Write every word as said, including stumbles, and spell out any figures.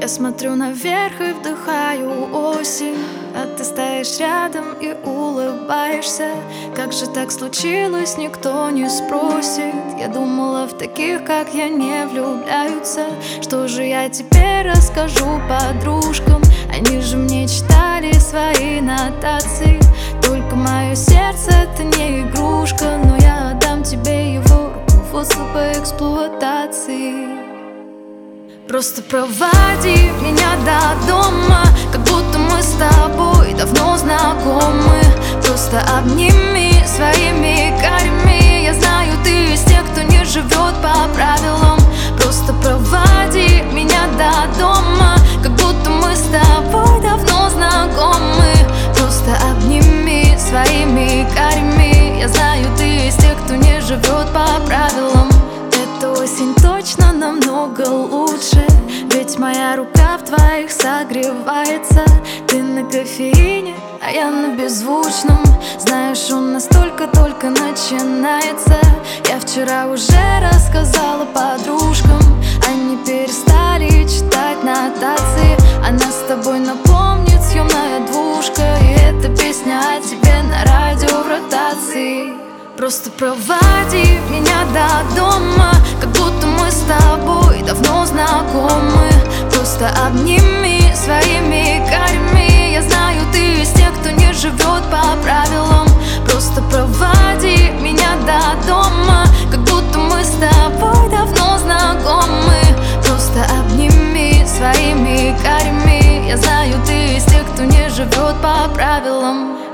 Я смотрю наверх и вдыхаю осень, а ты стоишь рядом и улыбаешься. Как же так случилось, никто не спросит. Я думала, в таких, как я, не влюбляются. Что же я теперь расскажу подружкам? Они же мне читали свои нотации. Только мое сердце — это не игрушка, но я отдам тебе его руку в особой эксплуатации. Просто проводи меня до дома, как будто мы с тобой давно знакомы. Просто обними своими карими. Я знаю, ты из тех, кто не живет по правилам. Просто проводи меня до дома, как будто мы с тобой давно знакомы. Просто обними своими карими. Я знаю, ты из тех, кто не живет по правилам. Эта осень точно намного лучше, ведь моя рука в твоих согревается. Ты на кофеине, а я на беззвучном. Знаешь, он настолько только начинается. Я вчера уже рассказала подружкам. Они перестали читать нотации. Она с тобой напомнит съемная двушка. И эта песня о тебе на радио в ротации. Просто проводи меня до дома, как будто мы с тобой давно знакомы. Просто обними своими карими. Я знаю, ты из тех, кто не живет по правилам. Просто проводи меня до дома, как будто мы с тобой давно знакомы. Просто обними своими карими. Я знаю, ты из тех, кто не живет по правилам.